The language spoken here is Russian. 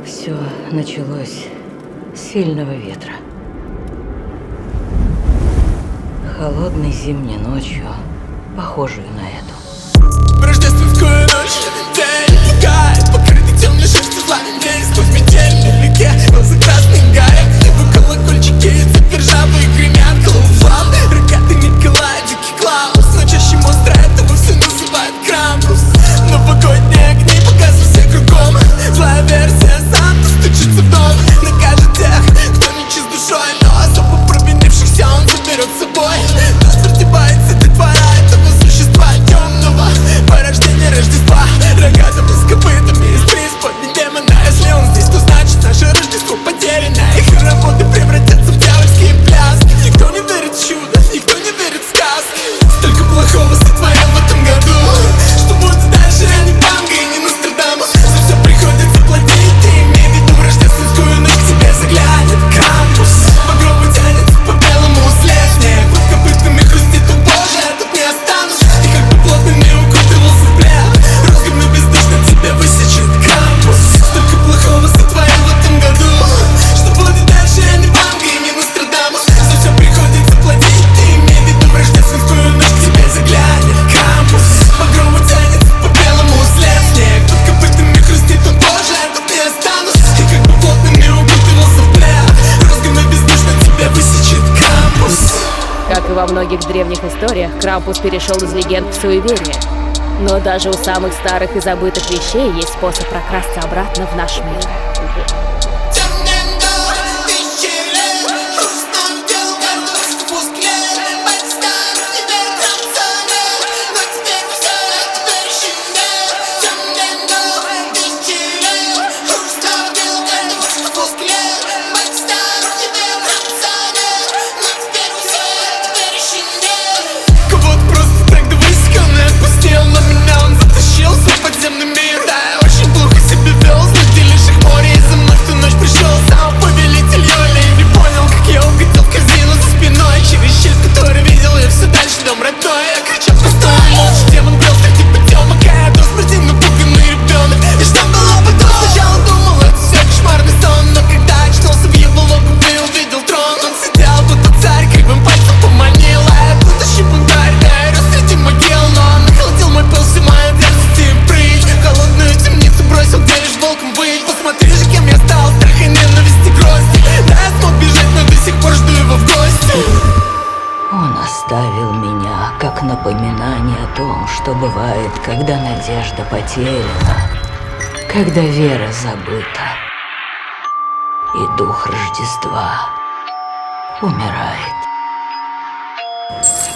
Все началось с сильного ветра. Холодной зимней ночью, похожую на эту. В рождественскую ночь день текает, покрытый темной шерстью пламеней. Сквозь метель вдалеке, глаза красный гарик. В колокольчики ржавые гремят, колуван. Рогатый Николай, дикий Клаус. Но чаще монстра этого все называют Крампус. Новогодние огни показывают все кругом. Злая версия Санта стучится в дом. Накажет тех, кто не чист душой, но особо провинившихся он заберет с собой. Нас продевается детвора этого существа темного, порождение Рождества, рогатого с копытами из преисподней демона. Если он здесь, то значит наше Рождество потеряно. Их работы превратятся в дьявольские пляски. Никто не верит в чудо, никто не верит в сказки. Столько плохого сотворил в этом году. Что будет дальше, я не Банга и не Нострадамус. За все приходится платить, ты имей в виду. В рождественскую ночь к тебе заглянет Крампус. Багровый тянется по белому след. Снег под копытами хрустит, о боже, я тут не останусь. И как бы плотными укутывался в плед, розгами бездушно тебя высечет Крампус. Столько плохого сотворил в этом году. Что будет дальше, я не Банга и не Нострадамус. За все приходится платить, ты имей в виду. В рождественскую ночь к тебе заглянет Крампус. Багровый тянется по белому след. Снег под копытами хрустит, о боже, я тут не останусь. И как бы плотными укутывался в плед, розгами бездушно тебя высечет Крампус. Как и во многих древних историях, Крампус перешел из легенд в суеверие. Но даже у самых старых и забытых вещей есть способ прокрасться обратно в наш мир. Кого-то просто так до высоко не отпустил, но меня он затащил в свой подземный мир. Да, я очень плохо себя вел, среди лишних морей. За мной в ту ночь пришел сам повелитель Йоли. И не понял, как я угодил в корзину за спиной. Через щель, которую видел, я все дальше дом родной. Я кричал просто молча, демон брел среди потемок. А я до смерти напуганный ребенок. И что было потом? Сначала думал, это все кошмарный сон. Но когда очнулся в его логово и увидел трон, он сидел, будто царь, кривым пальцем поманил. А я будущий бунтарь, да, я рос среди могил. Но он охладил мой пыл, всю мою дерзость и прыть. В холодную темницу бросил, где лишь волком выть. Посмотри же, кем я стал, страх и ненависть и грозь. Да, я смог бежать, но до сих пор жду его в гости. Он оставил меня как напоминание о том, что бывает, когда надежда потеряна, когда вера забыта, и дух Рождества умирает.